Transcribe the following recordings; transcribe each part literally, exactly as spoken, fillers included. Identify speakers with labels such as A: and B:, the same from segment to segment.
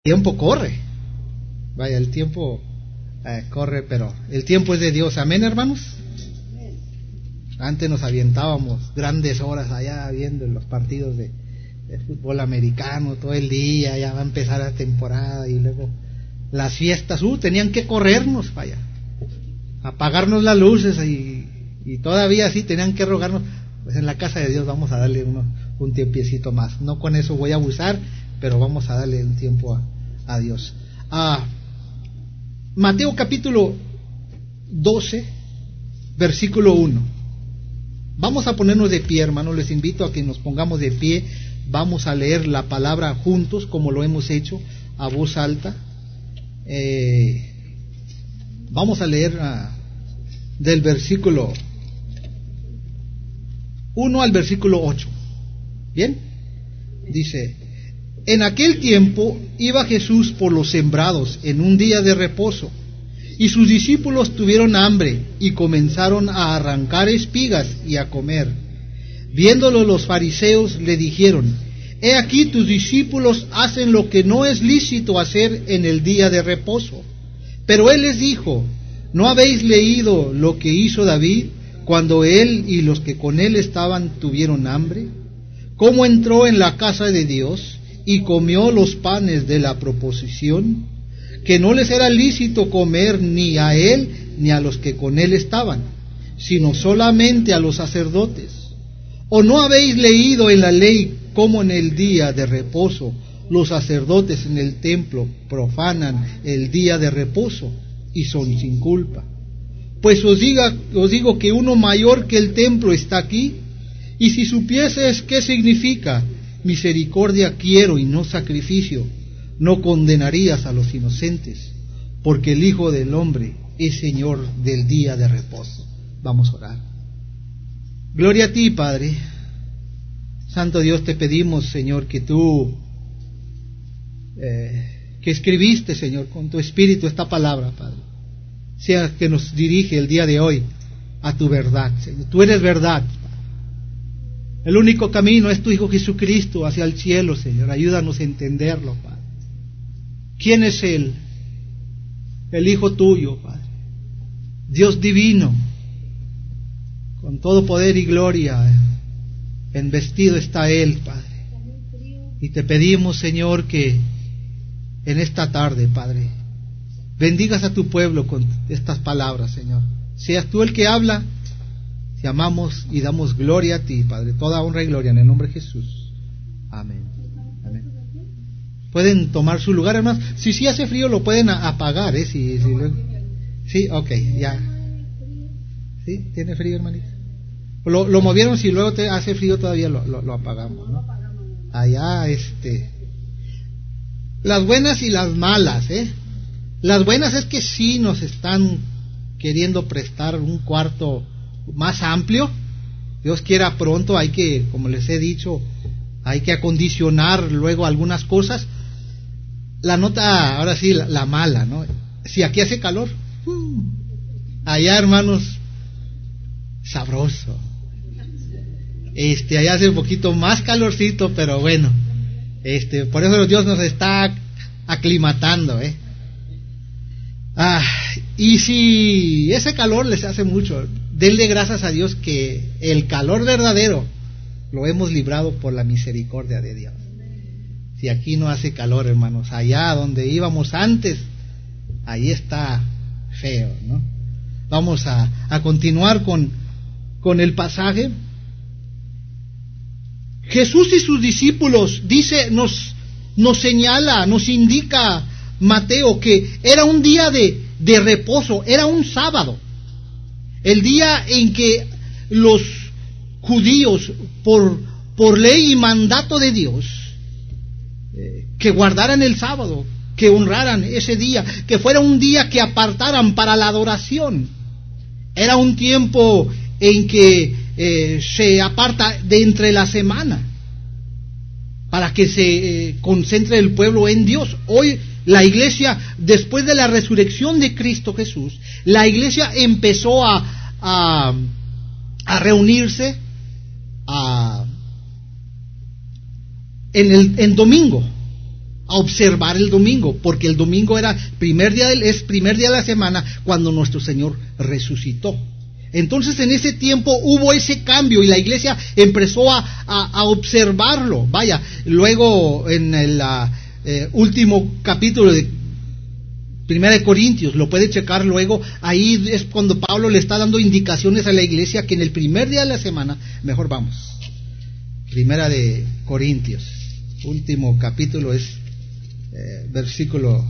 A: El tiempo corre, vaya, el tiempo eh, corre, pero el tiempo es de Dios, amén, hermanos. Antes nos aventábamos grandes horas allá viendo los partidos de, de fútbol americano todo el día, ya va a empezar la temporada y luego las fiestas, uh, tenían que corrernos, vaya, apagarnos las luces y, y todavía así tenían que rogarnos. Pues en la casa de Dios vamos a darle uno, un tiempecito más, no con eso voy a abusar, pero vamos a darle un tiempo a, a Dios. Ah, Mateo capítulo doce, versículo uno. Vamos a ponernos de pie, hermanos, les invito a que nos pongamos de pie, vamos a leer la palabra juntos, como lo hemos hecho, a voz alta. Eh, vamos a leer ah, del versículo uno al versículo ocho. ¿Bien? Dice: en aquel tiempo iba Jesús por los sembrados en un día de reposo, y sus discípulos tuvieron hambre y comenzaron a arrancar espigas y a comer. Viéndolo los fariseos le dijeron: he aquí tus discípulos hacen lo que no es lícito hacer en el día de reposo. Pero él les dijo: ¿no habéis leído lo que hizo David cuando él y los que con él estaban tuvieron hambre? ¿Cómo entró en la casa de Dios y comió los panes de la proposición, que no les era lícito comer ni a él ni a los que con él estaban, sino solamente a los sacerdotes? ¿O no habéis leído en la ley cómo en el día de reposo los sacerdotes en el templo profanan el día de reposo y son sin culpa? Pues os, diga, os digo que uno mayor que el templo está aquí, y si supieses qué significa misericordia quiero y no sacrificio, no condenarías a los inocentes, porque el Hijo del Hombre es Señor del día de reposo. Vamos a orar. Gloria a ti, Padre. Santo Dios, te pedimos, Señor, que tú, eh, que escribiste, Señor, con tu Espíritu esta palabra, Padre, sea que nos dirige el día de hoy a tu verdad, Señor. Tú eres verdad. El único camino es tu Hijo Jesucristo hacia el cielo, Señor. Ayúdanos a entenderlo, Padre. ¿Quién es Él? El Hijo tuyo, Padre. Dios divino, con todo poder y gloria, embestido está Él, Padre. Y te pedimos, Señor, que en esta tarde, Padre, bendigas a tu pueblo con estas palabras, Señor. Seas tú el que habla. Te amamos y damos gloria a ti, Padre, toda honra y gloria en el nombre de Jesús. Amén. Amén. Pueden tomar su lugar, hermanos. Si sí hace frío, lo pueden apagar, ¿eh? Si, si luego... Sí, ok, ya. ¿Sí? ¿Tiene frío, hermanita? Lo, lo movieron, si luego te hace frío todavía lo, lo, lo apagamos, ¿no? Allá, este... Las buenas y las malas, ¿eh? Las buenas es que sí nos están queriendo prestar un cuarto más amplio. Dios quiera pronto, hay que, como les he dicho, hay que acondicionar luego algunas cosas. La nota, ahora sí, la, la mala, ¿no? Si aquí hace calor, uh, allá, hermanos, sabroso. Este, allá hace un poquito más calorcito, pero bueno, este, por eso Dios nos está aclimatando, ¿eh? Ah, y si ese calor les hace mucho, denle gracias a Dios que el calor verdadero lo hemos librado por la misericordia de Dios. Si aquí no hace calor, hermanos, allá donde íbamos antes, ahí está feo, ¿no? Vamos a, a continuar con, con el pasaje. Jesús y sus discípulos, dice, nos, nos señala, nos indica Mateo que era un día de, de reposo, era un sábado. El día en que los judíos, por, por ley y mandato de Dios, eh, que guardaran el sábado, que honraran ese día, que fuera un día que apartaran para la adoración. Era un tiempo en que eh, se aparta de entre la semana, para que se eh, concentre el pueblo en Dios. Hoy la iglesia, después de la resurrección de Cristo Jesús, la iglesia empezó a, a, a reunirse a, en el en domingo, a observar el domingo, porque el domingo era primer día del, es primer día de la semana cuando nuestro Señor resucitó. Entonces en ese tiempo hubo ese cambio y la iglesia empezó a, a, a observarlo. Vaya, luego en el uh, eh, último capítulo de Primera de Corintios, lo puede checar luego, ahí es cuando Pablo le está dando indicaciones a la iglesia que en el primer día de la semana, mejor vamos, Primera de Corintios, último capítulo es eh, versículo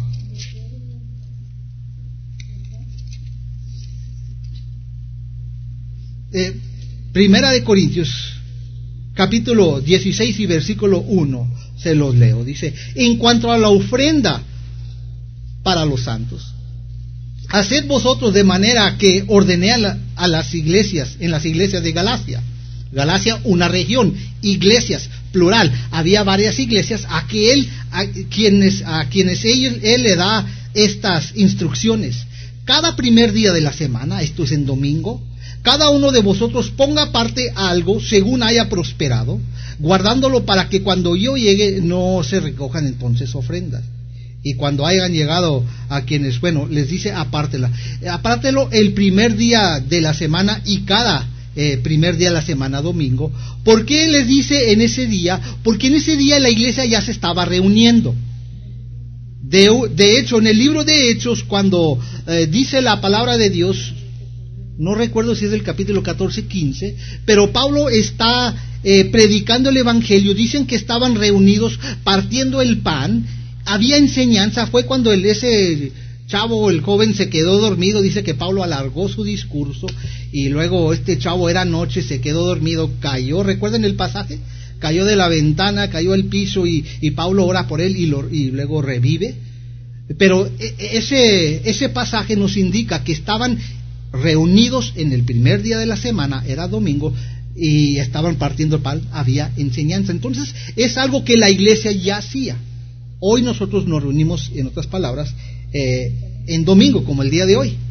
A: eh, Primera de Corintios, capítulo dieciséis y versículo uno, se los leo, dice: en cuanto a la ofrenda para los santos, haced vosotros de manera que ordené a, la, a las iglesias, en las iglesias de Galacia. Galacia, una región, iglesias, plural, había varias iglesias a que él, a quienes, a quienes ellos, él le da estas instrucciones. Cada primer día de la semana, esto es en domingo, cada uno de vosotros ponga aparte algo según haya prosperado, guardándolo para que cuando yo llegue no se recojan entonces ofrendas. Y cuando hayan llegado a quienes, bueno, les dice apártela, apártelo el primer día de la semana y cada eh, primer día de la semana, domingo. ¿Por qué les dice en ese día? Porque en ese día la iglesia ya se estaba reuniendo. De, de hecho, en el libro de Hechos, cuando eh, dice la palabra de Dios, no recuerdo si es del capítulo catorce, quince, pero Pablo está eh, predicando el evangelio, dicen que estaban reunidos partiendo el pan. Había enseñanza, fue cuando el, ese chavo, el joven, se quedó dormido. Dice que Pablo alargó su discurso y luego este chavo, era noche, se quedó dormido, cayó, ¿recuerden el pasaje? Cayó de la ventana, cayó al piso y, y Pablo ora por él y, lo, y luego revive. Pero ese, ese pasaje nos indica que estaban reunidos en el primer día de la semana, era domingo, y estaban partiendo el pan, había enseñanza. Entonces es algo que la iglesia ya hacía. Hoy nosotros nos reunimos, en otras palabras, eh, en domingo, como el día de hoy.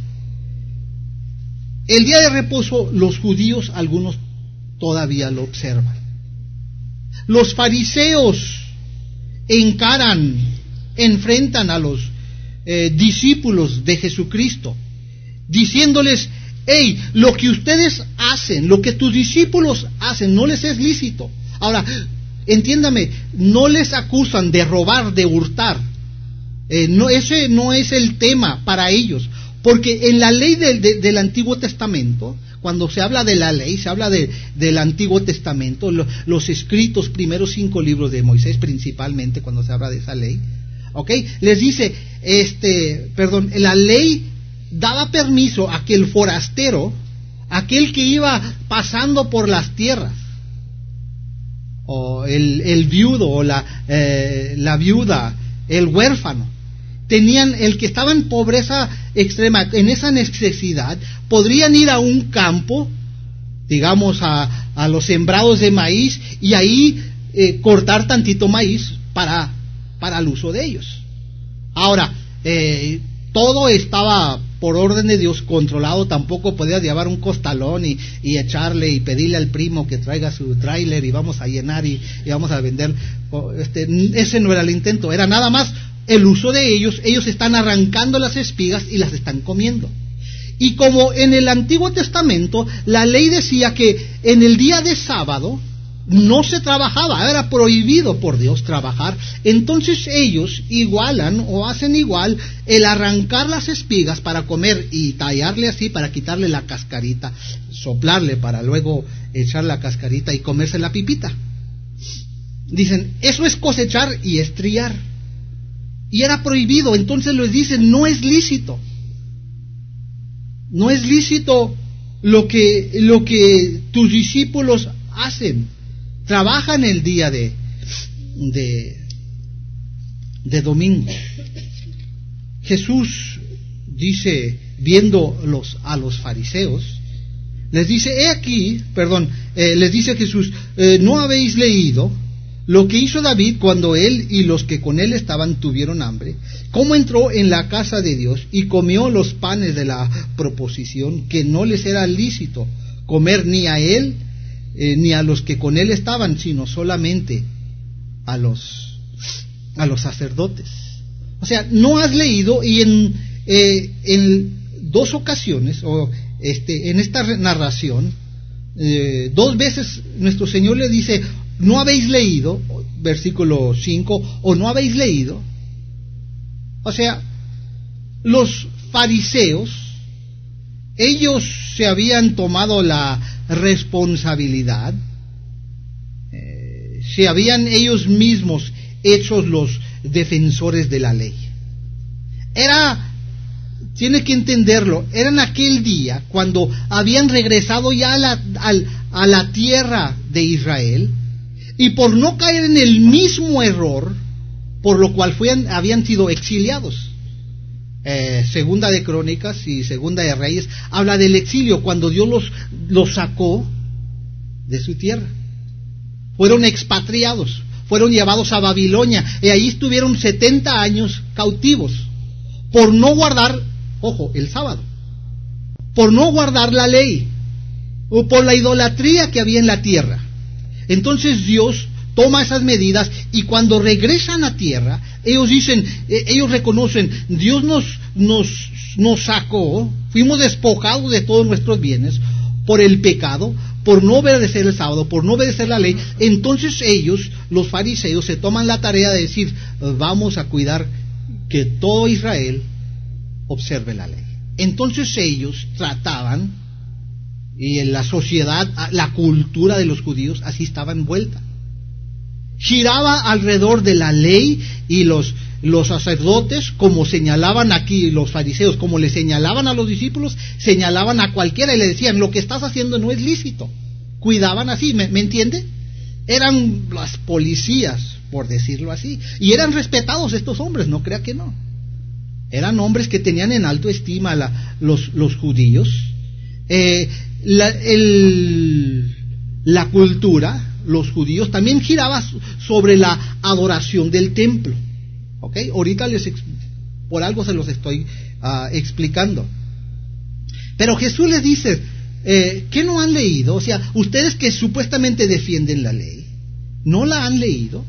A: El día de reposo, los judíos, algunos todavía lo observan. Los fariseos encaran, enfrentan a los eh, discípulos de Jesucristo, diciéndoles: hey, lo que ustedes hacen, lo que tus discípulos hacen, no les es lícito. Ahora, entiéndame, no les acusan de robar, de hurtar. Eh, no, ese no es el tema para ellos, porque en la ley del, de, del Antiguo Testamento, cuando se habla de la ley, se habla de, del Antiguo Testamento, lo, los escritos, primeros cinco libros de Moisés, principalmente cuando se habla de esa ley, ¿ok? Les dice, este, perdón, la ley daba permiso a que el forastero, aquel que iba pasando por las tierras, o el, el viudo, o la, eh, la viuda, el huérfano, tenían, el que estaba en pobreza extrema, en esa necesidad, podrían ir a un campo, digamos a, a los sembrados de maíz, y ahí eh, cortar tantito maíz para, para el uso de ellos. Ahora, eh, todo estaba por orden de Dios controlado. Tampoco podías llevar un costalón y, y echarle y pedirle al primo que traiga su tráiler y vamos a llenar y, y vamos a vender. Este, ese no era el intento, era nada más el uso de ellos. Ellos están arrancando las espigas y las están comiendo. Y como en el Antiguo Testamento la ley decía que en el día de sábado no se trabajaba, era prohibido por Dios trabajar, entonces ellos igualan o hacen igual el arrancar las espigas para comer y tallarle así para quitarle la cascarita, soplarle para luego echar la cascarita y comerse la pipita. Dicen, eso es cosechar y es triar. Y era prohibido, entonces les dicen, no es lícito. No es lícito lo que, lo que tus discípulos hacen. Trabajan el día de, de, de domingo. Jesús dice, viendo los, a los fariseos, les dice, he aquí, perdón, eh, les dice Jesús, eh, ¿no habéis leído lo que hizo David cuando él y los que con él estaban tuvieron hambre? ¿Cómo entró en la casa de Dios y comió los panes de la proposición, que no les era lícito comer ni a él eh, ni a los que con él estaban, sino solamente a los a los sacerdotes. O sea, no has leído, y en, eh, en dos ocasiones, o este, en esta narración, eh, dos veces nuestro Señor le dice, no habéis leído, versículo cinco, o no habéis leído. O sea, los fariseos, ellos se habían tomado la responsabilidad, eh, se habían ellos mismos hecho los defensores de la ley. Era, tiene que entenderlo, era en aquel día cuando habían regresado ya a la, a, a la tierra de Israel, y por no caer en el mismo error por lo cual fueron, habían sido exiliados. Eh, segunda de Crónicas y Segunda de Reyes habla del exilio, cuando Dios los, los sacó de su tierra. Fueron expatriados, fueron llevados a Babilonia, y ahí estuvieron setenta años cautivos, por no guardar, ojo, el sábado, por no guardar la ley, o por la idolatría que había en la tierra. Entonces Dios toma esas medidas, y cuando regresan a tierra, ellos dicen, eh, ellos reconocen, Dios nos, nos, nos sacó, fuimos despojados de todos nuestros bienes por el pecado, por no obedecer el sábado, por no obedecer la ley. Entonces ellos, los fariseos, se toman la tarea de decir, vamos a cuidar que todo Israel observe la ley. Entonces ellos trataban, y en la sociedad, la cultura de los judíos así estaba envuelta, giraba alrededor de la ley, y los, los sacerdotes, como señalaban aquí los fariseos, como le señalaban a los discípulos, señalaban a cualquiera y le decían, lo que estás haciendo no es lícito. Cuidaban así, ¿me, me entiende? Eran las policías, por decirlo así, y eran respetados estos hombres, no crea que no. Eran hombres que tenían en alto estima la, los, los judíos. Eh, la, el, la cultura, los judíos, también giraba sobre la adoración del templo. ¿Ok? Ahorita les, por algo se los estoy uh, explicando. Pero Jesús les dice, eh, ¿qué no han leído? O sea, ustedes que supuestamente defienden la ley, ¿no la han leído?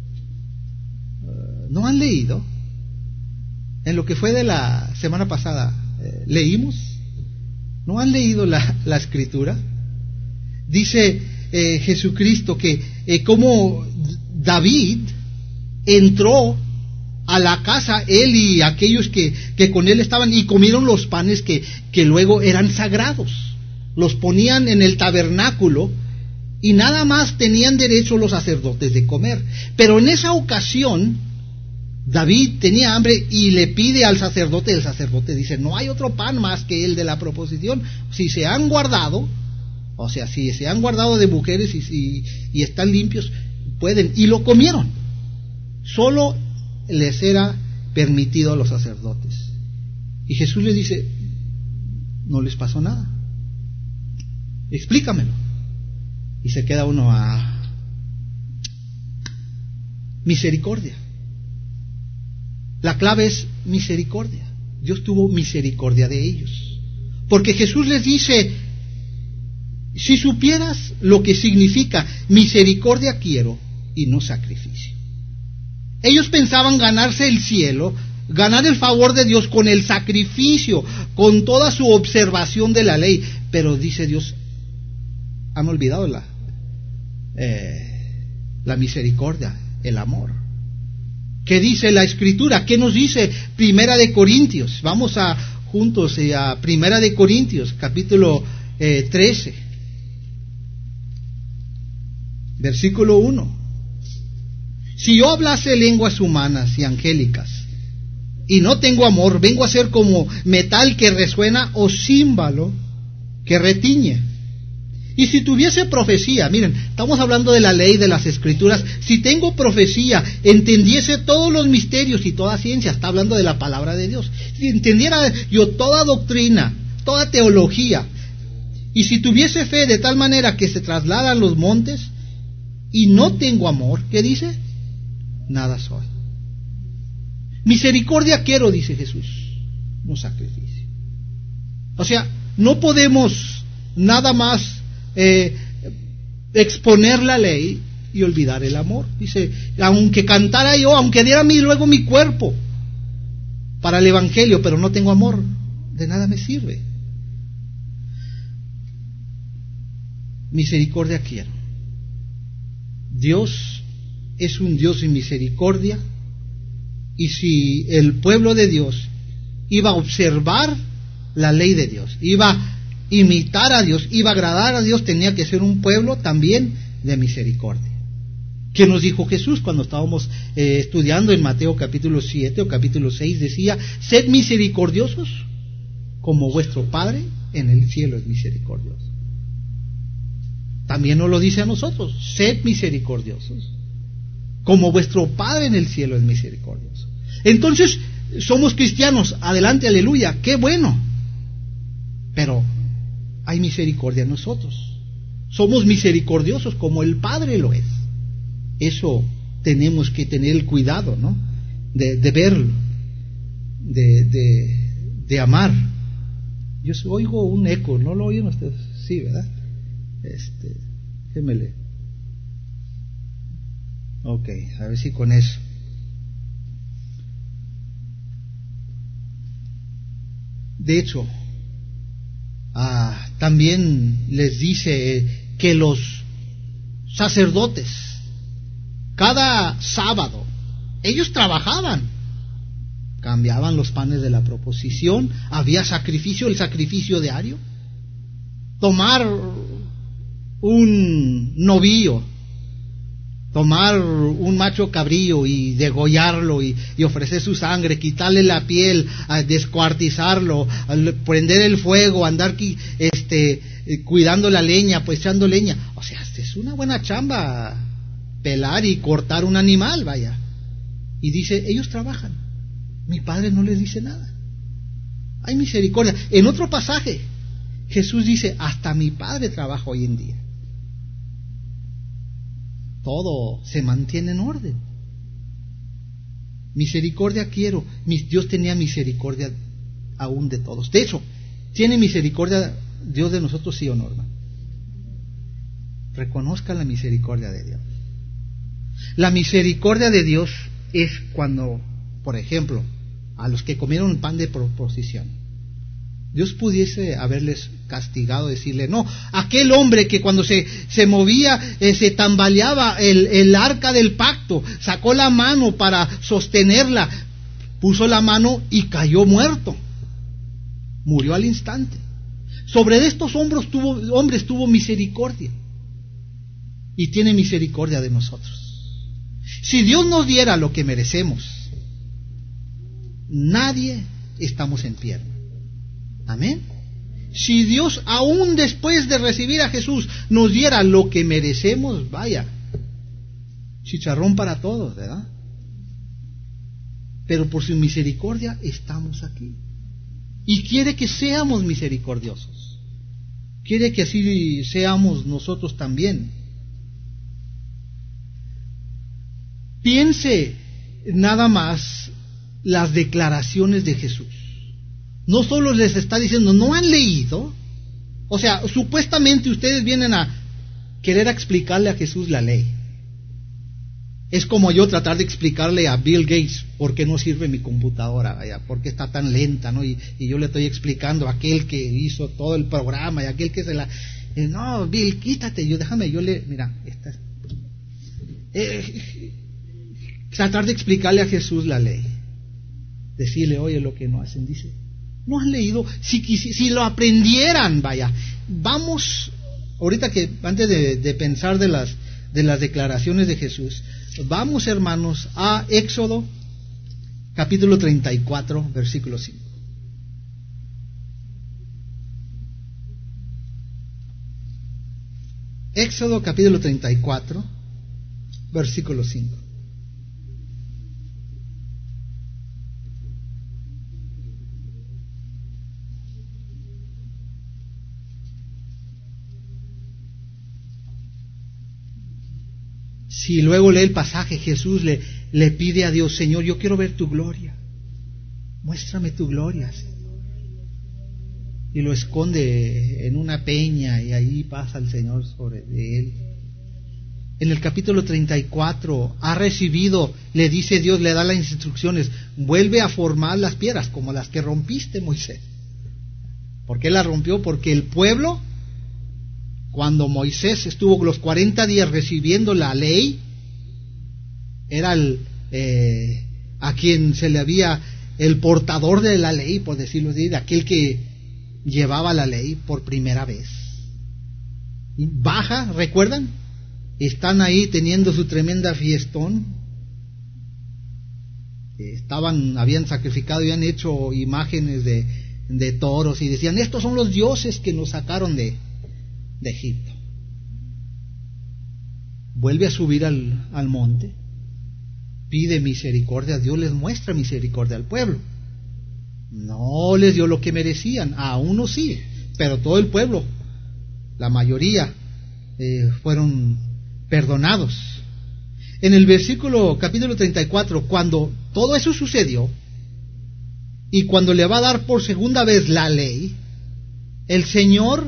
A: Uh, ¿No han leído? En lo que fue de la semana pasada, eh, ¿leímos? ¿No han leído la, la escritura? Dice eh, Jesucristo que eh, como David entró a la casa, él y aquellos que, que con él estaban, y comieron los panes que, que luego eran sagrados. Los ponían en el tabernáculo, y nada más tenían derecho los sacerdotes de comer. Pero en esa ocasión David tenía hambre y le pide al sacerdote, el sacerdote dice, no hay otro pan más que el de la proposición. Si se han guardado, o sea, si se han guardado de mujeres y, si, y están limpios, pueden, y lo comieron. Solo les era permitido a los sacerdotes. Y Jesús les dice, no les pasó nada, explícamelo. Y se queda uno a misericordia. La clave es misericordia. Dios tuvo misericordia de ellos, porque Jesús les dice, si supieras lo que significa misericordia quiero y no sacrificio. Ellos pensaban ganarse el cielo, ganar el favor de Dios con el sacrificio, con toda su observación de la ley, pero dice Dios, han olvidado la, eh, la misericordia, el amor. ¿Qué dice la Escritura? ¿Qué nos dice Primera de Corintios? Vamos a juntos eh, a Primera de Corintios, capítulo eh, trece, versículo uno. Si yo hablase lenguas humanas y angélicas, y no tengo amor, vengo a ser como metal que resuena o címbalo que retiñe. Y si tuviese profecía, miren, estamos hablando de la ley, de las escrituras, si tengo profecía, entendiese todos los misterios y toda ciencia, está hablando de la palabra de Dios, si entendiera yo toda doctrina, toda teología, y si tuviese fe de tal manera que se trasladan los montes, y no tengo amor, ¿qué dice? Nada soy. Misericordia quiero, dice Jesús, no sacrificio. O sea, no podemos nada más Eh, exponer la ley y olvidar el amor. Dice, aunque cantara yo, aunque diera mi, luego mi cuerpo para el evangelio, pero no tengo amor, de nada me sirve. Misericordia quiero. Dios es un Dios de misericordia, y si el pueblo de Dios iba a observar la ley de Dios, iba a imitar a Dios, iba a agradar a Dios, tenía que ser un pueblo también de misericordia. ¿Qué nos dijo Jesús cuando estábamos eh, estudiando en Mateo capítulo siete o capítulo seis? Decía, sed misericordiosos como vuestro Padre en el cielo es misericordioso. También nos lo dice a nosotros, sed misericordiosos como vuestro Padre en el cielo es misericordioso. Entonces, somos cristianos, adelante, aleluya, qué bueno, pero hay misericordia en nosotros. Somos misericordiosos como el Padre lo es. Eso tenemos que tener el cuidado, ¿no? De, de verlo, de, de, de amar. Yo oigo un eco, ¿no lo oyen ustedes? Sí, ¿verdad? Este, déjeme. Ok, a ver si con eso. De hecho, ah, también les dice que los sacerdotes, cada sábado, ellos trabajaban, cambiaban los panes de la proposición, había sacrificio, el sacrificio diario, tomar un novillo, tomar un macho cabrío y degollarlo y, y ofrecer su sangre, quitarle la piel, a descuartizarlo, a prender el fuego, andar este, cuidando la leña, pues echando leña. O sea, es una buena chamba pelar y cortar un animal, vaya. Y dice, ellos trabajan, mi Padre no les dice nada. Hay misericordia. En otro pasaje, Jesús dice, hasta mi Padre trabaja hoy en día. Todo se mantiene en orden. Misericordia quiero. Dios tenía misericordia aún de todos. De hecho, ¿tiene misericordia Dios de nosotros, sí o no, hermano? Reconozca la misericordia de Dios. La misericordia de Dios es cuando, por ejemplo, a los que comieron pan de proposición, Dios pudiese haberles castigado, decirle, no, aquel hombre que cuando se, se movía, eh, se tambaleaba el, el arca del pacto, sacó la mano para sostenerla, puso la mano y cayó muerto, murió al instante. Sobre estos hombros tuvo, hombres tuvo misericordia, y tiene misericordia de nosotros. Si Dios nos diera lo que merecemos, nadie estamos en pie. Amén. Si Dios, aún después de recibir a Jesús, nos diera lo que merecemos, vaya, chicharrón para todos, ¿verdad? Pero por su misericordia estamos aquí. Y quiere que seamos misericordiosos. Quiere que así seamos nosotros también. Piense nada más las declaraciones de Jesús. No solo les está diciendo, ¿no han leído? O sea, supuestamente ustedes vienen a querer explicarle a Jesús la ley. Es como yo tratar de explicarle a Bill Gates por qué no sirve mi computadora, vaya, por qué está tan lenta, ¿no? Y, y yo le estoy explicando a aquel que hizo todo el programa y aquel que se la... Eh, no, Bill, quítate, yo déjame, yo le... Mira, esta... Eh, tratar de explicarle a Jesús la ley. Decirle, oye, lo que no hacen, dice... No han leído, si, si, si lo aprendieran, vaya, vamos, ahorita que, antes de, de pensar de las, de las declaraciones de Jesús, vamos, hermanos, a Éxodo, capítulo treinta y cuatro, versículo cinco. Éxodo, capítulo treinta y cuatro, versículo cinco. Si luego lee el pasaje, Jesús le, le pide a Dios, Señor, yo quiero ver tu gloria, muéstrame tu gloria, Señor. Y lo esconde en una peña y ahí pasa el Señor sobre de él. en el capítulo treinta y cuatro, ha recibido, le dice Dios, le da las instrucciones, vuelve a formar las piedras como las que rompiste, Moisés. ¿Por qué las rompió? Porque el pueblo, cuando Moisés estuvo los cuarenta días recibiendo la ley, era el, eh, a quien se le había, el portador de la ley, por decirlo así, aquel que llevaba la ley por primera vez. Y baja, ¿recuerdan? Están ahí teniendo su tremenda fiestón. Estaban, habían sacrificado y habían hecho imágenes de, de toros y decían, estos son los dioses que nos sacaron de, de Egipto. Vuelve a subir al, al monte, pide misericordia, Dios les muestra misericordia al pueblo. No les dio lo que merecían, a unos sí, pero todo el pueblo, la mayoría, eh, fueron perdonados. En el versículo, capítulo treinta y cuatro, cuando todo eso sucedió, y cuando le va a dar por segunda vez la ley, el Señor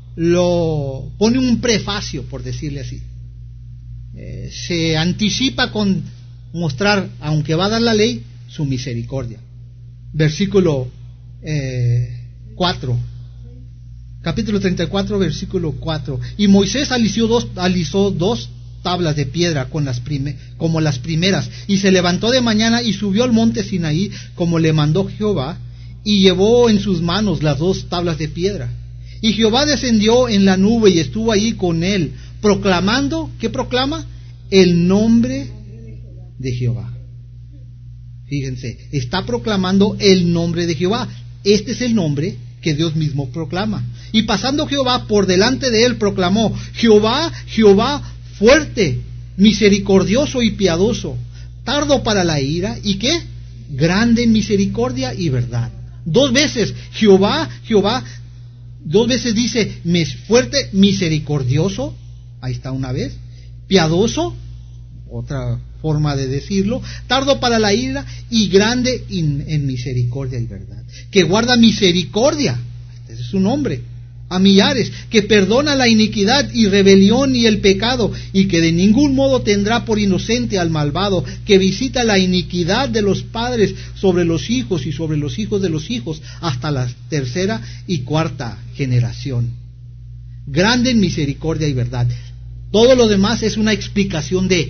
A: lo pone un prefacio, por decirle así. Eh, se anticipa con mostrar, aunque va a dar la ley, su misericordia. Versículo eh, cuatro. Capítulo treinta y cuatro, versículo cuatro. Y Moisés alisó dos, alisó dos tablas de piedra con las prime, como las primeras, y se levantó de mañana y subió al monte Sinaí, como le mandó Jehová, y llevó en sus manos las dos tablas de piedra. Y Jehová descendió en la nube y estuvo allí con él, proclamando, ¿qué proclama? El nombre de Jehová. Fíjense, está proclamando el nombre de Jehová. Este es el nombre que Dios mismo proclama. Y pasando Jehová por delante de él, proclamó, Jehová, Jehová, fuerte, misericordioso y piadoso, tardo para la ira, ¿y qué? Grande en misericordia y verdad. Dos veces, Jehová, Jehová, dos veces dice, fuerte, misericordioso, ahí está una vez, piadoso, otra forma de decirlo, tardo para la ira y grande en, en misericordia y verdad, que guarda misericordia, este es su nombre, a millares, que perdona la iniquidad y rebelión y el pecado, y que de ningún modo tendrá por inocente al malvado, que visita la iniquidad de los padres sobre los hijos y sobre los hijos de los hijos, hasta la tercera y cuarta generación. Grande en misericordia y verdad. Todo lo demás es una explicación de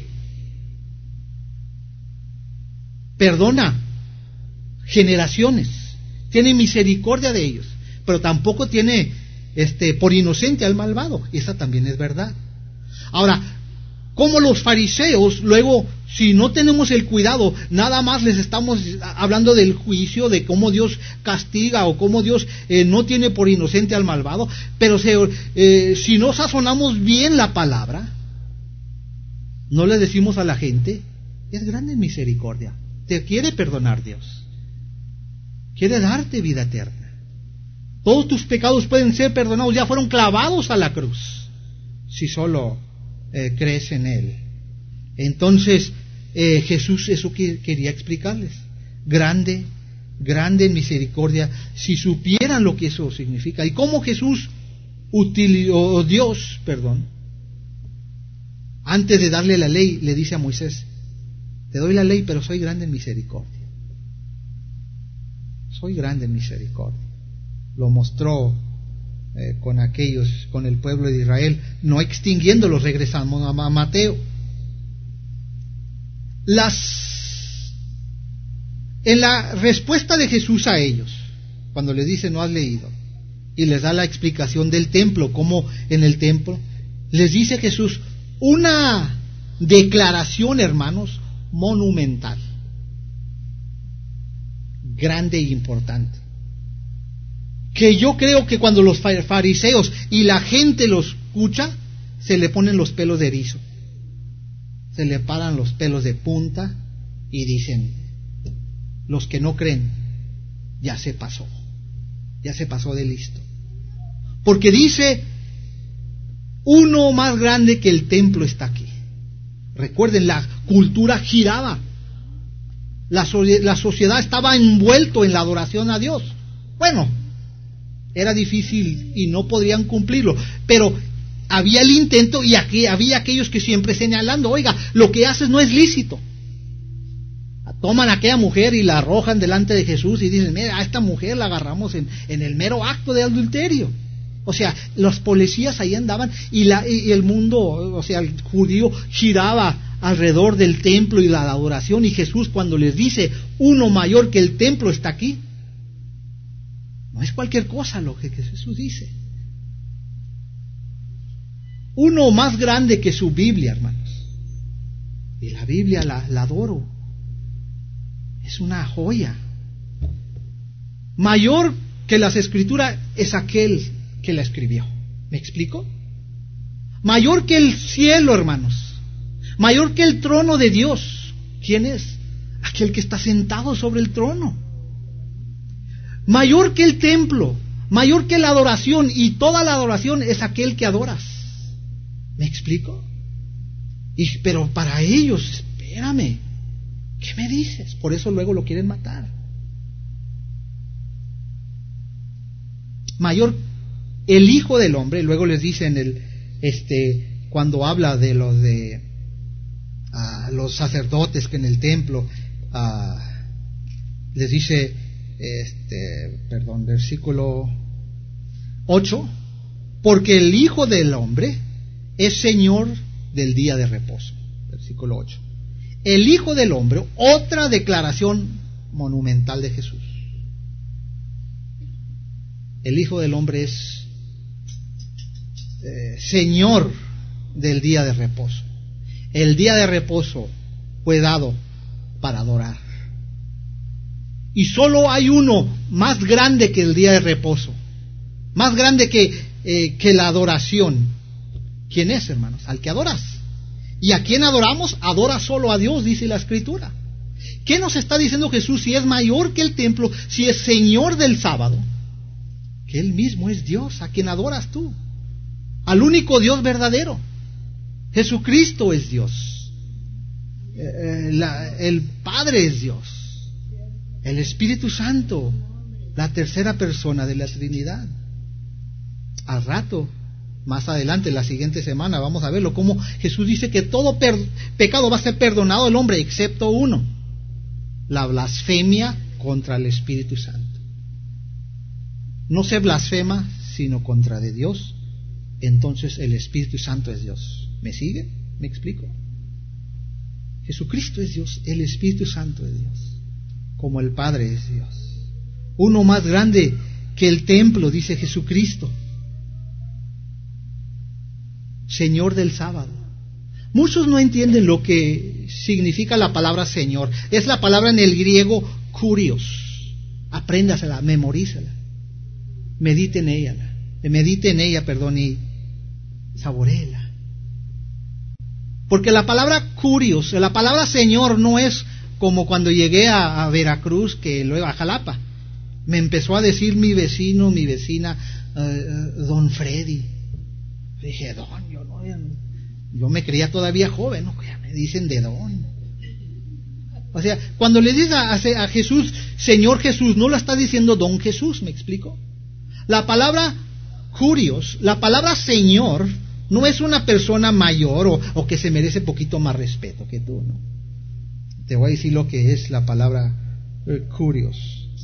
A: perdona generaciones, tiene misericordia de ellos, pero tampoco tiene este por inocente al malvado. Esa también es verdad. Ahora, como los fariseos, luego, si no tenemos el cuidado, nada más les estamos hablando del juicio, de cómo Dios castiga o cómo Dios eh, no tiene por inocente al malvado, pero se, eh, si no sazonamos bien la palabra, no le decimos a la gente, es grande en misericordia, te quiere perdonar Dios, quiere darte vida eterna. Todos tus pecados pueden ser perdonados, ya fueron clavados a la cruz, si solo eh, crees en Él. Entonces, eh, Jesús eso que quería explicarles. Grande, grande en misericordia, si supieran lo que eso significa. Y cómo Jesús utilizó, Dios, perdón, antes de darle la ley, le dice a Moisés, te doy la ley, pero soy grande en misericordia. Soy grande en misericordia. Lo mostró eh, con aquellos, con el pueblo de Israel, no extinguiéndolos. Regresamos a Mateo. Las, en la respuesta de Jesús a ellos, cuando les dice no has leído, y les da la explicación del templo, como en el templo, les dice Jesús una declaración, hermanos, monumental, grande e importante, que yo creo que cuando los fariseos y la gente lo escucha, se le ponen los pelos de erizo, se le paran los pelos de punta y dicen, los que no creen, ya se pasó, ya se pasó de listo. Porque dice, uno más grande que el templo está aquí. Recuerden, la cultura giraba, la, so- la sociedad estaba envuelto en la adoración a Dios. Bueno, era difícil y no podrían cumplirlo, pero había el intento y aquí había aquellos que siempre señalando, oiga, lo que haces no es lícito. Toman a aquella mujer y la arrojan delante de Jesús y dicen, mira, a esta mujer la agarramos en, en el mero acto de adulterio. O sea, los policías ahí andaban y, la, y el mundo, o sea, el judío giraba alrededor del templo y la adoración, y Jesús cuando les dice, uno mayor que el templo está aquí, no es cualquier cosa lo que Jesús dice. Uno más grande que su Biblia, hermanos. Y la Biblia la, la adoro. Es una joya. Mayor que las Escrituras es aquel que la escribió. ¿Me explico? Mayor que el cielo, hermanos. Mayor que el trono de Dios. ¿Quién es? Aquel que está sentado sobre el trono. Mayor que el templo. Mayor que la adoración. Y toda la adoración es aquel que adoras. ¿Me explico? Y, pero para ellos, espérame, ¿qué me dices? Por eso luego lo quieren matar. Mayor el Hijo del Hombre, luego les dice en el, este, cuando habla de los de uh, los sacerdotes que en el templo, uh, les dice, este, perdón, versículo ocho, porque el Hijo del Hombre es Señor del día de reposo. Versículo ocho. El Hijo del Hombre, otra declaración monumental de Jesús. El Hijo del Hombre es eh, Señor del día de reposo. El día de reposo fue dado para adorar. Y solo hay uno más grande que el día de reposo, más grande que, eh, que la adoración. ¿Quién es, hermanos? Al que adoras. ¿Y a quién adoramos? Adora solo a Dios, dice la Escritura. ¿Qué nos está diciendo Jesús? Si es mayor que el templo, si es Señor del sábado, que Él mismo es Dios, a quien adoras tú, al único Dios verdadero. Jesucristo es Dios, eh, la, el Padre es Dios, el Espíritu Santo, la tercera persona de la Trinidad. Al rato, más adelante, la siguiente semana, vamos a verlo, cómo Jesús dice que todo per- pecado va a ser perdonado al hombre, excepto uno: la blasfemia contra el Espíritu Santo. No se blasfema sino contra de Dios, entonces el Espíritu Santo es Dios. ¿Me sigue? ¿Me explico? Jesucristo es Dios, el Espíritu Santo es Dios, como el Padre es Dios. Uno más grande que el templo, dice Jesucristo, Señor del sábado. Muchos no entienden lo que significa la palabra Señor. Es la palabra en el griego kurios. Apréndasela, memorízala, medite en ella, medite en ella, perdón, y saboréela. Porque la palabra kurios, la palabra Señor, no es como cuando llegué a, a Veracruz, que luego a Jalapa, me empezó a decir mi vecino, mi vecina, uh, don Freddy. Dije, don, yo no, yo me creía todavía joven, ¿no? Ya me dicen de don. O sea, cuando le dices a, a Jesús, Señor Jesús, no lo está diciendo don Jesús, ¿me explico? La palabra kurios, la palabra Señor, no es una persona mayor o, o que se merece poquito más respeto que tú, ¿no? Te voy a decir lo que es la palabra eh, kurios.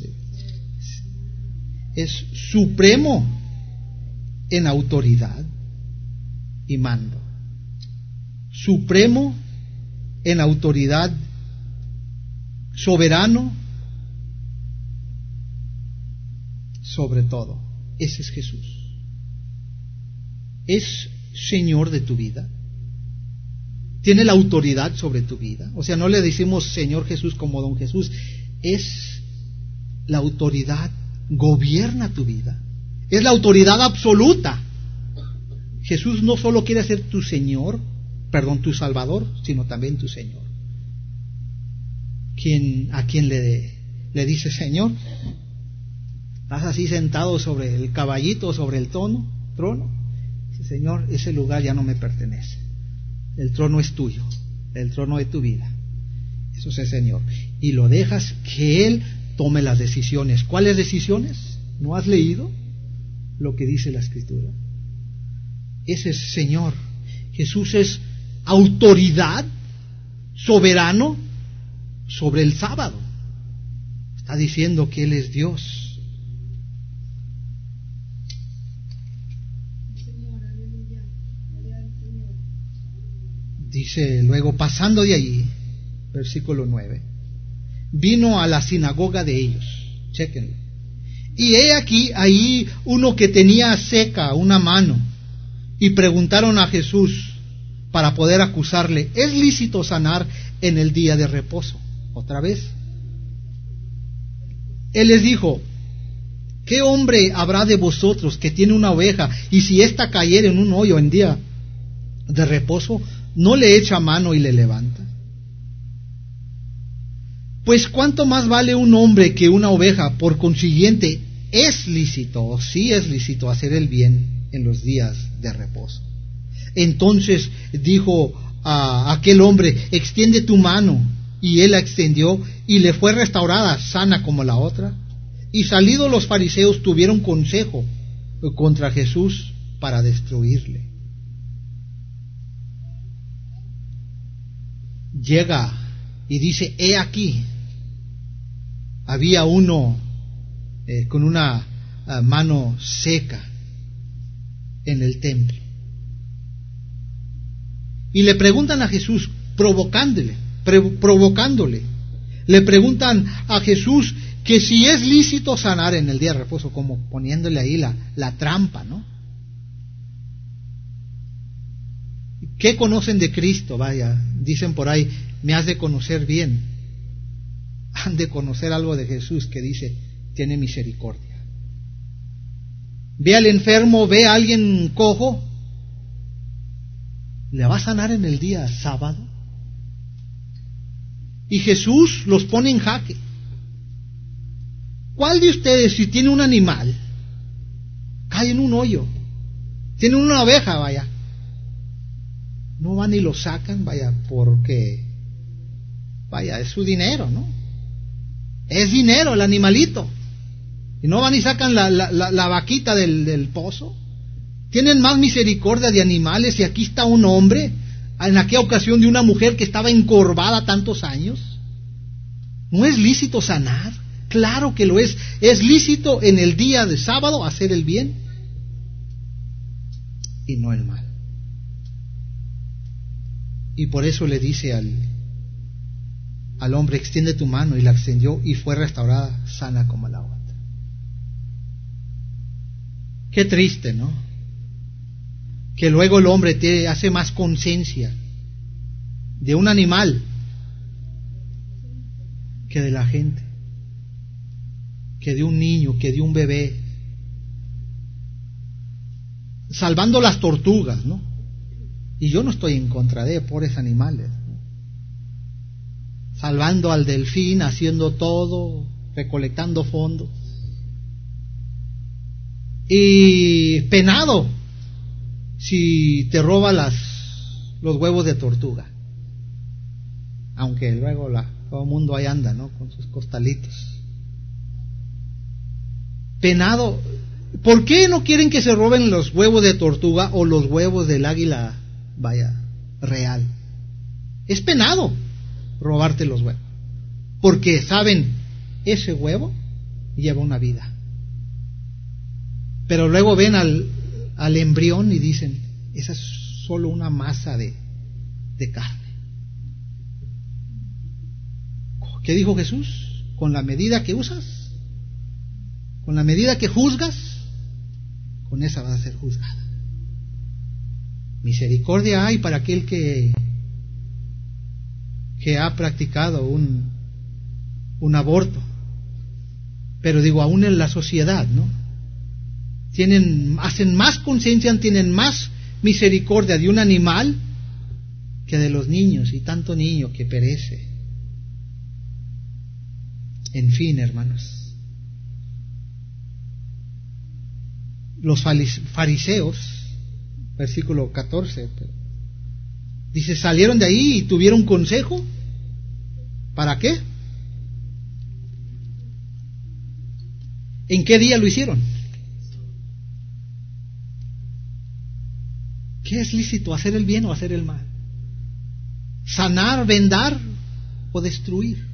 A: Es supremo en autoridad y mando. Supremo en autoridad, soberano sobre todo. Ese es Jesús. Es Señor de tu vida. Tiene la autoridad sobre tu vida. O sea, no le decimos Señor Jesús como don Jesús. Es la autoridad, gobierna tu vida. Es la autoridad absoluta. Jesús no solo quiere ser tu Señor, perdón, tu Salvador, sino también tu Señor. Quien, a quien le, le dice Señor, estás así sentado sobre el caballito, sobre el trono, trono. Dice, Señor, ese lugar ya no me pertenece. El trono es tuyo, el trono es tu vida. Eso es el Señor. Y lo dejas que Él tome las decisiones. ¿Cuáles decisiones? ¿No has leído lo que dice la Escritura? Ese es Señor. Jesús es autoridad, soberano sobre el sábado. Está diciendo que Él es Dios. Dice luego, pasando de allí, versículo nueve, vino a la sinagoga de ellos. Chéquenlo. Y he aquí ahí uno que tenía seca una mano, y preguntaron a Jesús para poder acusarle, ¿es lícito sanar en el día de reposo? Otra vez. Él les dijo, ¿qué hombre habrá de vosotros que tiene una oveja, y si ésta cayere en un hoyo en día de reposo, no le echa mano y le levanta? Pues cuánto más vale un hombre que una oveja. Por consiguiente, es lícito, o sí es lícito, hacer el bien en los días de reposo. Entonces dijo a aquel hombre, extiende tu mano. Y él la extendió, y le fue restaurada, sana como la otra. Y salidos los fariseos tuvieron consejo contra Jesús para destruirle. Llega y dice, he aquí, había uno eh, con una uh, mano seca en el templo. Y le preguntan a Jesús, provocándole, provocándole. Le preguntan a Jesús que si es lícito sanar en el día de reposo, como poniéndole ahí la, la trampa, ¿no? ¿Qué conocen de Cristo? Vaya, dicen por ahí, me has de conocer bien. Han de conocer algo de Jesús que dice, tiene misericordia. Ve al enfermo, ve a alguien cojo, ¿le va a sanar en el día sábado? Y Jesús los pone en jaque. ¿Cuál de ustedes, si tiene un animal, cae en un hoyo, tiene una oveja, vaya, no van y lo sacan, vaya, porque, vaya, es su dinero, ¿no? Es dinero el animalito. Y no van y sacan la, la, la, la vaquita del, del pozo. Tienen más misericordia de animales, y aquí está un hombre, en aquella ocasión de una mujer que estaba encorvada tantos años. ¿No es lícito sanar? Claro que lo es. Es lícito en el día de sábado hacer el bien y no el mal. Y por eso le dice al, al hombre, extiende tu mano, y la extendió y fue restaurada sana como la otra. Qué triste, ¿no? Que luego el hombre te hace más conciencia de un animal que de la gente, que de un niño, que de un bebé, salvando las tortugas, ¿no? Y yo no estoy en contra de pobres animales, ¿no? Salvando al delfín, haciendo todo, recolectando fondos. Y penado si te roba las, los huevos de tortuga. Aunque luego la, todo el mundo ahí anda, ¿no? Con sus costalitos. Penado. ¿Por qué no quieren que se roben los huevos de tortuga o los huevos del águila, vaya, real? Es penado robarte los huevos, porque saben, ese huevo lleva una vida. Pero luego ven al, al embrión y dicen, esa es solo una masa de, de carne. ¿Qué dijo Jesús? Con la medida que usas, con la medida que juzgas, con esa vas a ser juzgada. Misericordia hay para aquel que, que ha practicado un, un aborto. Pero digo, aún en la sociedad, ¿no? Tienen, hacen más conciencia, tienen más misericordia de un animal que de los niños, y tanto niño que perece. En fin, hermanos, los fariseos, versículo catorce, dice, salieron de ahí y tuvieron consejo. ¿Para qué? ¿En qué día lo hicieron? ¿Qué es lícito? ¿Hacer el bien o hacer el mal? ¿Sanar, vendar o destruir?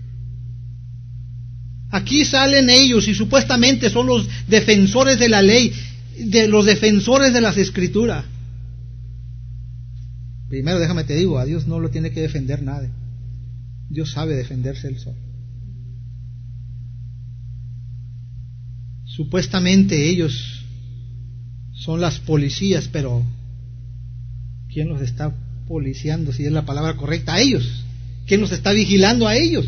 A: Aquí salen ellos y supuestamente son los defensores de la ley, de los defensores de las Escrituras. Primero déjame te digo, a Dios no lo tiene que defender nadie. Dios sabe defenderse él solo. Supuestamente ellos son las policías, pero ¿quién los está policiando? Si es la palabra correcta, a ellos. ¿Quién los está vigilando a ellos?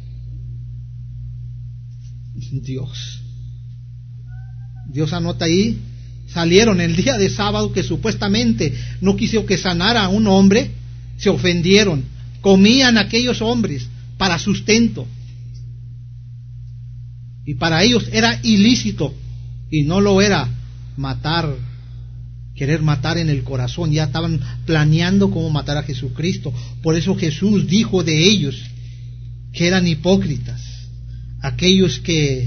A: Dios. Dios anota ahí, salieron el día de sábado que supuestamente no quiso que sanara a un hombre, se ofendieron, comían aquellos hombres para sustento. Y para ellos era ilícito y no lo era matar, querer matar en el corazón. Ya estaban planeando cómo matar a Jesucristo. Por eso Jesús dijo de ellos que eran hipócritas, aquellos que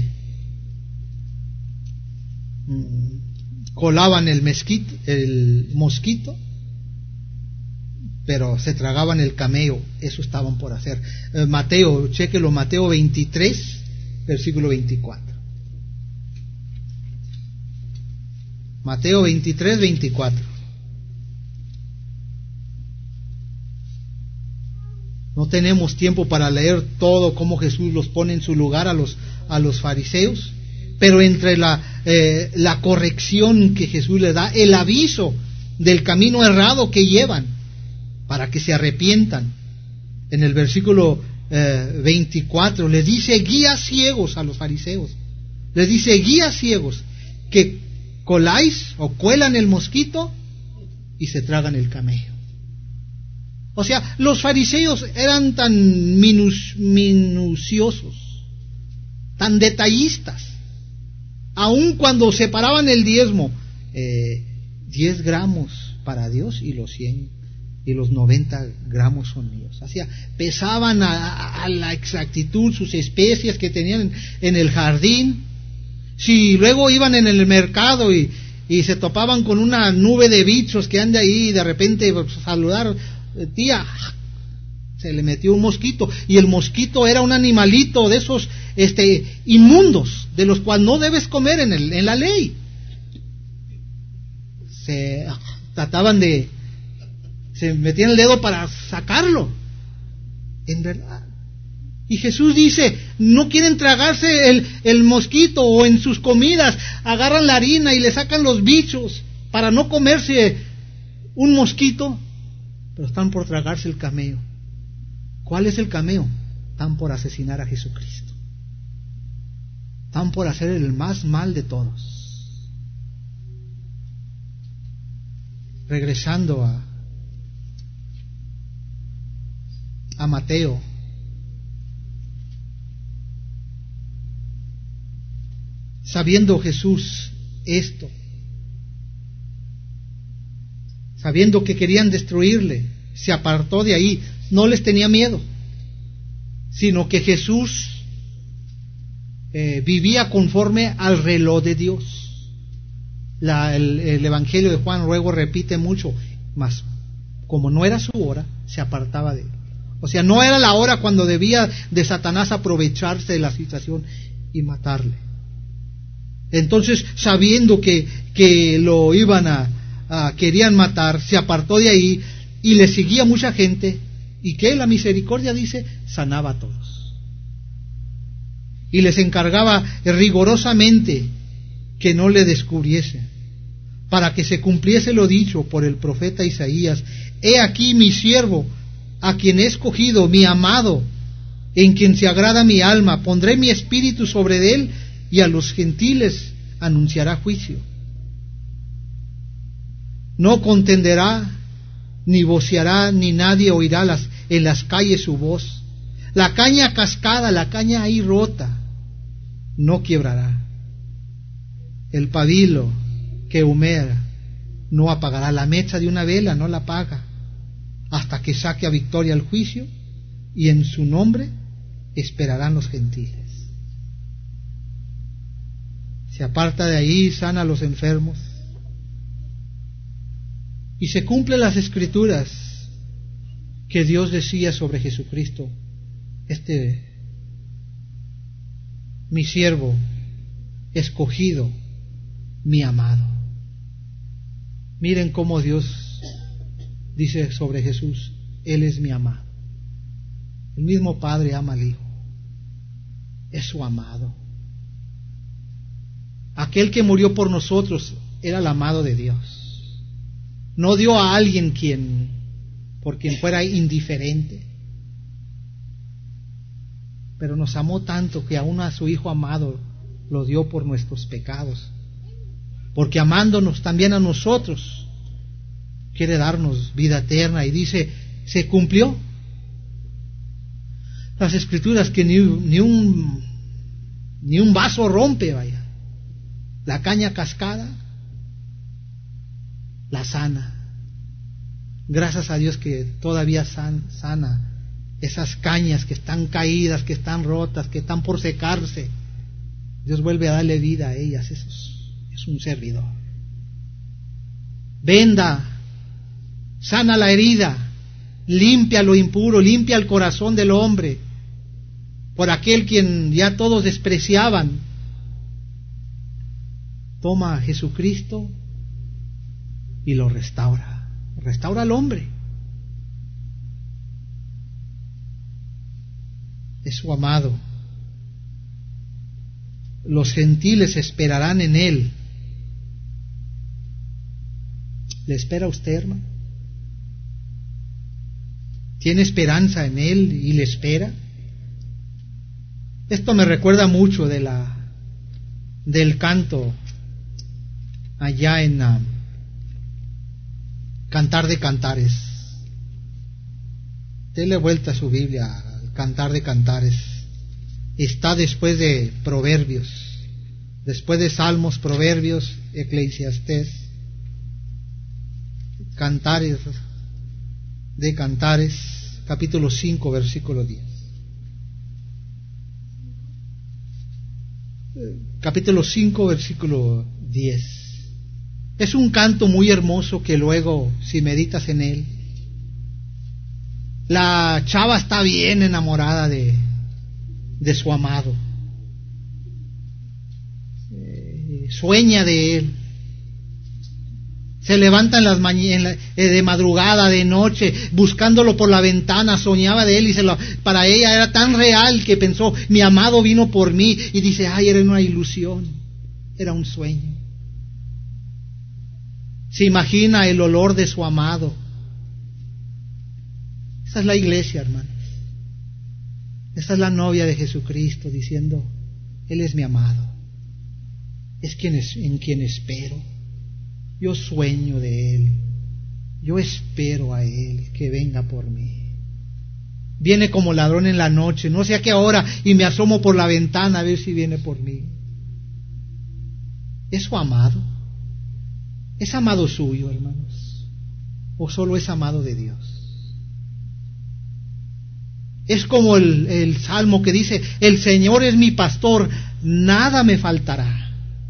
A: mm, colaban el, mezquito, el mosquito, pero se tragaban el camello. Eso estaban por hacer. eh, Mateo, chéquelo, Mateo veintitrés, versículo veinticuatro. Mateo veintitrés, veinticuatro. No tenemos tiempo para leer todo cómo Jesús los pone en su lugar a los, a los fariseos, pero entre la, eh, la corrección que Jesús les da, el aviso del camino errado que llevan para que se arrepientan, en el versículo eh, veinticuatro les dice guías ciegos a los fariseos, les dice guías ciegos que coláis o cuelan el mosquito y se tragan el camello. O sea, los fariseos eran tan minus, minuciosos, tan detallistas, aun cuando separaban el diezmo, eh, diez gramos para Dios y los cien y los noventa gramos son míos. O sea, pesaban a, a la exactitud sus especies que tenían en, en el jardín. Si luego iban en el mercado y, y se topaban con una nube de bichos que anda ahí y de repente pues, saludaron, tía, se le metió un mosquito, y el mosquito era un animalito de esos este, inmundos, de los cuales no debes comer en, el, en la ley. Se trataban de, se metían el dedo para sacarlo, en verdad. Y Jesús dice, no quieren tragarse el, el mosquito, o en sus comidas agarran la harina y le sacan los bichos para no comerse un mosquito, pero están por tragarse el camello. ¿Cuál es el camello? Están por asesinar a Jesucristo. Están por hacer el más mal de todos. Regresando a, a Mateo. Sabiendo Jesús esto, sabiendo que querían destruirle, se apartó de ahí. No les tenía miedo, sino que Jesús eh, vivía conforme al reloj de Dios. La, el, el Evangelio de Juan luego repite mucho, mas como no era su hora, se apartaba de él. O sea, no era la hora cuando debía de Satanás aprovecharse de la situación y matarle. Entonces, sabiendo que, que lo iban a, a, querían matar, se apartó de ahí y le seguía mucha gente, y que la misericordia, dice, sanaba a todos. Y les encargaba rigorosamente que no le descubriesen, para que se cumpliese lo dicho por el profeta Isaías: he aquí mi siervo, a quien he escogido, mi amado, en quien se agrada mi alma. Pondré mi espíritu sobre él, y a los gentiles anunciará juicio. No contenderá, ni voceará, ni nadie oirá las, en las calles su voz. La caña cascada, la caña ahí rota, no quebrará. El pabilo que humea no apagará. La mecha de una vela no la apaga, hasta que saque a victoria el juicio, y en su nombre esperarán los gentiles. Se aparta de ahí, sana a los enfermos, Y se cumplen las escrituras que Dios decía sobre Jesucristo: este, mi siervo, escogido, mi amado. Miren cómo Dios dice sobre Jesús: Él es mi amado. El mismo Padre ama al Hijo, es su amado. Aquel que murió por nosotros era el amado de Dios. No dio a alguien quien, por quien fuera indiferente, pero nos amó tanto que aún a su Hijo amado lo dio por nuestros pecados, porque amándonos también a nosotros quiere darnos vida eterna. Y dice, se cumplió las escrituras que ni, ni un ni un vaso rompe, vaya, la caña cascada la sana. Gracias a Dios que todavía san, sana esas cañas que están caídas, que están rotas, que están por secarse. Dios vuelve a darle vida a ellas. Eso es, es un servidor. Venda, sana la herida, limpia lo impuro, limpia el corazón del hombre por aquel quien ya todos despreciaban. Toma a Jesucristo y lo restaura, restaura al hombre. Es su amado. Los gentiles esperarán en Él. ¿Le espera a usted, hermano? ¿Tiene esperanza en Él y le espera? Esto me recuerda mucho de la del canto allá en uh, Cantar de Cantares. Dele vuelta a su Biblia al Cantar de Cantares. Está después de Proverbios, después de Salmos, Proverbios, Eclesiastés. Cantares de Cantares, capítulo cinco, versículo diez. Capítulo cinco, versículo diez. Es un canto muy hermoso que luego, si meditas en él, la chava está bien enamorada de, de su amado. Eh, sueña de él. Se levanta en las mañanas, de madrugada, de noche, buscándolo por la ventana, soñaba de él y se lo, para ella era tan real que pensó, mi amado vino por mí, y dice, ay, era una ilusión, era un sueño. Se imagina el olor de su amado. Esa es la iglesia, hermanos. Esa es la novia de Jesucristo diciendo, Él es mi amado, es quien es en quien espero. Yo sueño de Él, yo espero a Él que venga por mí. Viene como ladrón en la noche, no sé a qué hora, y me asomo por la ventana a ver si viene por mí. ¿Es su amado? ¿Es amado suyo, hermanos? ¿O solo es amado de Dios? Es como el, el salmo que dice, el Señor es mi pastor, nada me faltará.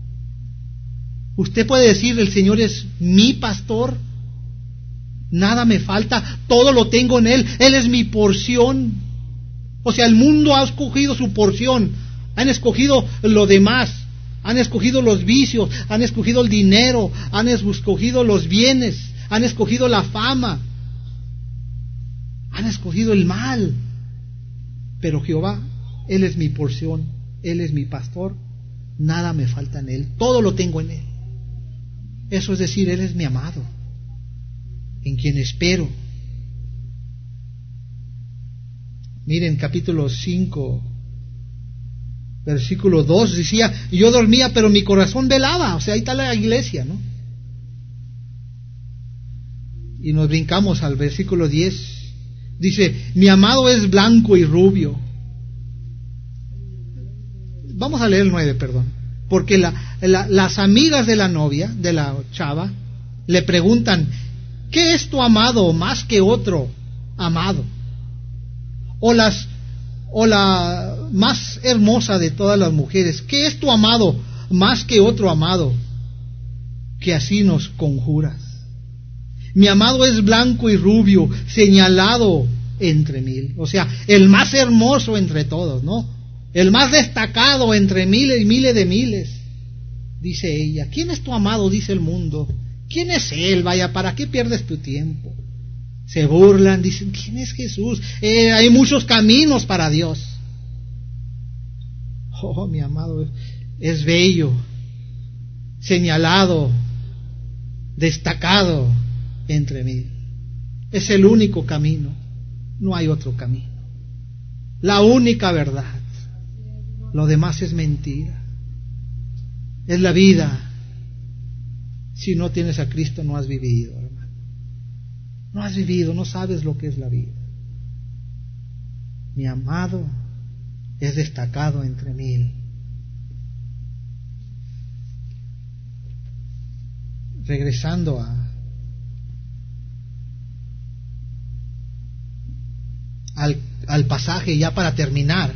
A: Usted puede decir, el Señor es mi pastor, nada me falta, todo lo tengo en Él, Él es mi porción. O sea, el mundo ha escogido su porción, han escogido lo demás, han escogido los vicios, han escogido el dinero, han escogido los bienes, han escogido la fama, han escogido el mal. Pero Jehová, Él es mi porción, Él es mi pastor, nada me falta en Él, todo lo tengo en Él. Eso es decir, Él es mi amado, en quien espero. Miren, capítulo cinco, versículo dos, decía, yo dormía, pero mi corazón velaba. O sea, ahí está la iglesia, ¿no? Y nos brincamos al versículo diez. Dice, mi amado es blanco y rubio. Vamos a leer el nueve, perdón. Porque la, la, las amigas de la novia, de la chava, le preguntan, ¿qué es tu amado más que otro amado? O las o la más hermosa de todas las mujeres, ¿qué es tu amado más que otro amado? Que así nos conjuras. Mi amado es blanco y rubio, señalado entre mil. O sea, el más hermoso entre todos, ¿no? El más destacado entre miles y miles de miles. Dice ella, ¿quién es tu amado? Dice el mundo. ¿Quién es él? Vaya, ¿para qué pierdes tu tiempo? Se burlan, dicen, ¿quién es Jesús? Eh, hay muchos caminos para Dios. Oh, mi amado, es bello, señalado, destacado entre mí. Es el único camino, no hay otro camino. La única verdad. Lo demás es mentira. Es la vida. Si no tienes a Cristo, no has vivido, hermano. No has vivido, no sabes lo que es la vida. Mi amado es destacado entre mil. Regresando a al, al pasaje ya para terminar.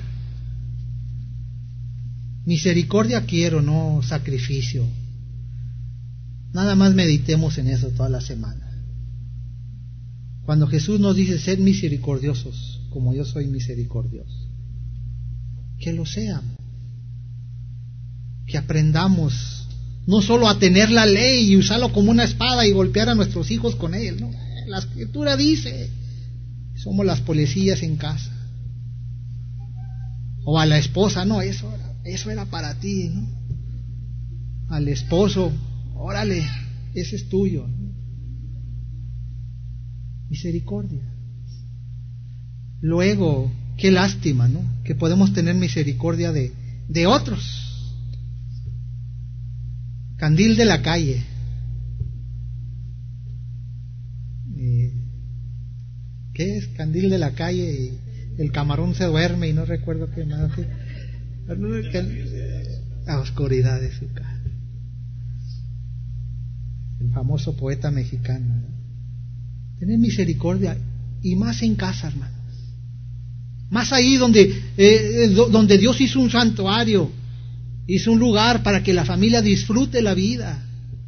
A: Misericordia quiero, no sacrificio. Nada más meditemos en eso toda la semana. Cuando Jesús nos dice, sed misericordiosos, como yo soy misericordioso, que lo seamos, que aprendamos no solo a tener la ley y usarlo como una espada y golpear a nuestros hijos con él, ¿no? La Escritura dice, somos las policías en casa. O a la esposa, no, eso era, eso era para ti, ¿no? Al esposo, órale, ese es tuyo. Misericordia. Luego, qué lástima, ¿no? Que podemos tener misericordia de, de otros. Candil de la calle. Eh, ¿Qué es? Candil de la calle y el camarón se duerme y no recuerdo qué más. La oscuridad de su casa. El famoso poeta mexicano, ¿no? Tener misericordia, y más en casa, hermanos. Más ahí donde, eh, donde Dios hizo un santuario, hizo un lugar para que la familia disfrute la vida.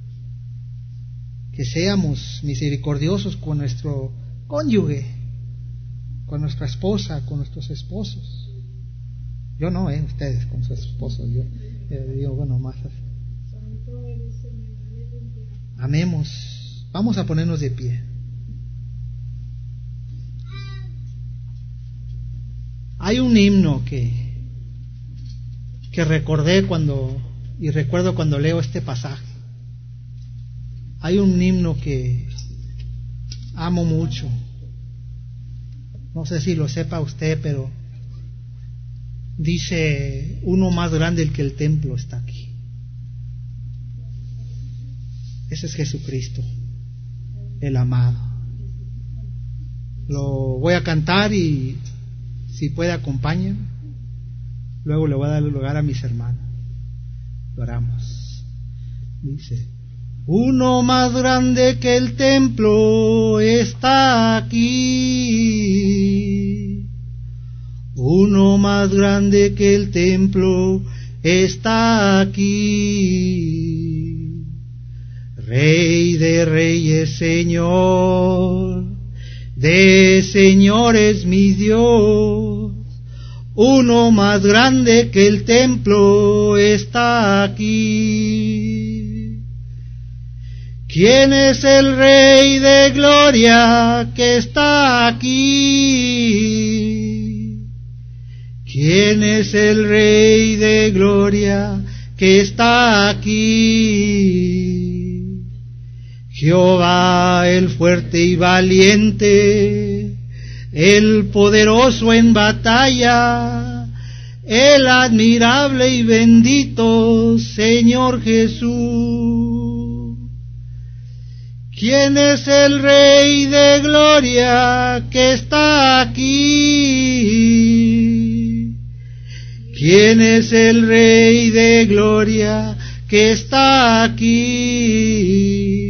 A: Que seamos misericordiosos con nuestro cónyuge, con nuestra esposa, con nuestros esposos. Yo no, eh, ustedes con sus esposos. Yo eh, digo, bueno, más así. Amemos. Vamos a ponernos de pie. Hay un himno que, que recordé cuando, y recuerdo cuando leo este pasaje. Hay un himno que amo mucho. No sé si lo sepa usted, pero dice, uno más grande que el templo está aquí. Ese es Jesucristo, el amado. Lo voy a cantar y si puede acompañen. Luego le voy a dar lugar a mis hermanos. Lo oramos. Dice, uno más grande que el templo está aquí. Uno más grande que el templo está aquí. Rey de reyes, Señor de señores, mi Dios, uno más grande que el templo está aquí. ¿Quién es el Rey de gloria que está aquí? ¿Quién es el Rey de gloria que está aquí? Jehová el fuerte y valiente, el poderoso en batalla, el admirable y bendito Señor Jesús. ¿Quién es el Rey de gloria que está aquí? ¿Quién es el Rey de gloria que está aquí?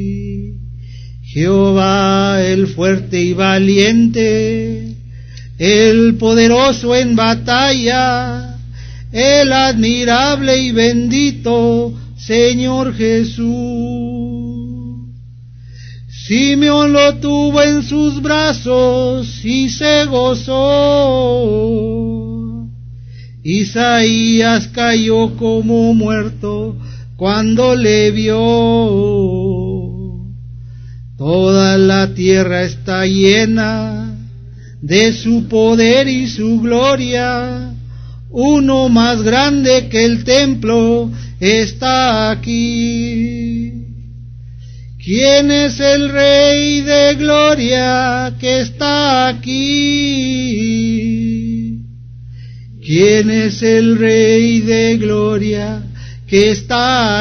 A: Jehová el fuerte y valiente, el poderoso en batalla, el admirable y bendito Señor Jesús. Simeón lo tuvo en sus brazos y se gozó. Isaías cayó como muerto cuando le vio. Toda la tierra está llena de su poder y su gloria. Uno más grande que el templo está aquí. ¿Quién es el Rey de gloria que está aquí? ¿Quién es el Rey de gloria que está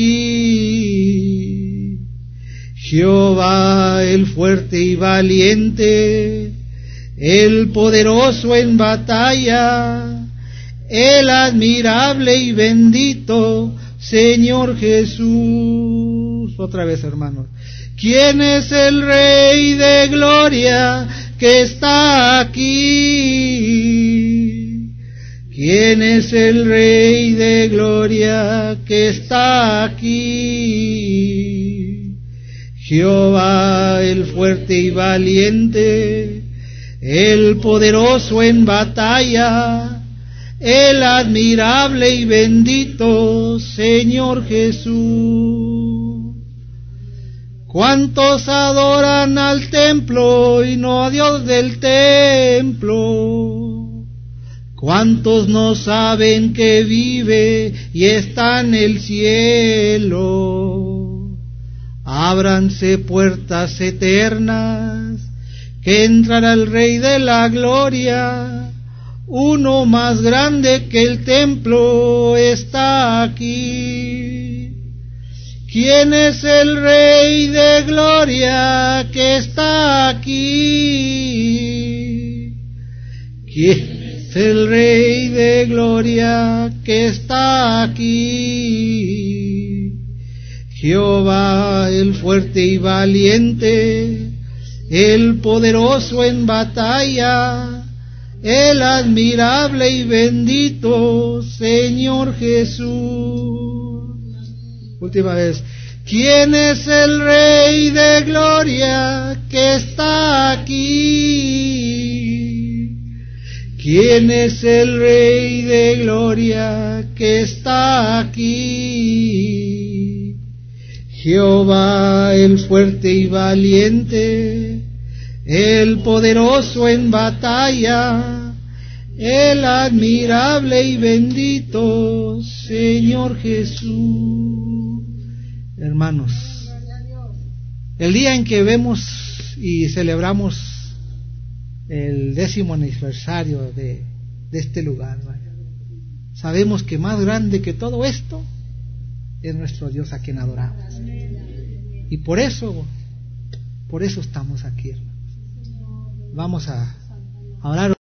A: aquí? Jehová el fuerte y valiente, el poderoso en batalla, el admirable y bendito Señor Jesús. Otra vez, hermanos. ¿Quién es el Rey de gloria que está aquí? ¿Quién es el Rey de gloria que está aquí? Jehová el fuerte y valiente, el poderoso en batalla, el admirable y bendito Señor Jesús. ¿Cuántos adoran al templo y no a Dios del templo? ¿Cuántos no saben que vive y está en el cielo? Ábranse puertas eternas, que entrará el Rey de la gloria. Uno más grande que el templo está aquí. ¿Quién es el Rey de gloria que está aquí? ¿Quién es el Rey de gloria que está aquí? Jehová el fuerte y valiente, el poderoso en batalla, el admirable y bendito Señor Jesús. Última vez. ¿Quién es el Rey de gloria que está aquí? ¿Quién es el Rey de gloria que está aquí? Jehová el fuerte y valiente, el poderoso en batalla, el admirable y bendito Señor Jesús. Hermanos, el día en que vemos y celebramos el décimo aniversario de, de este lugar, ¿vale? Sabemos que más grande que todo esto es nuestro Dios a quien adoramos. Y por eso, por eso estamos aquí, hermanos. Vamos a, a orar.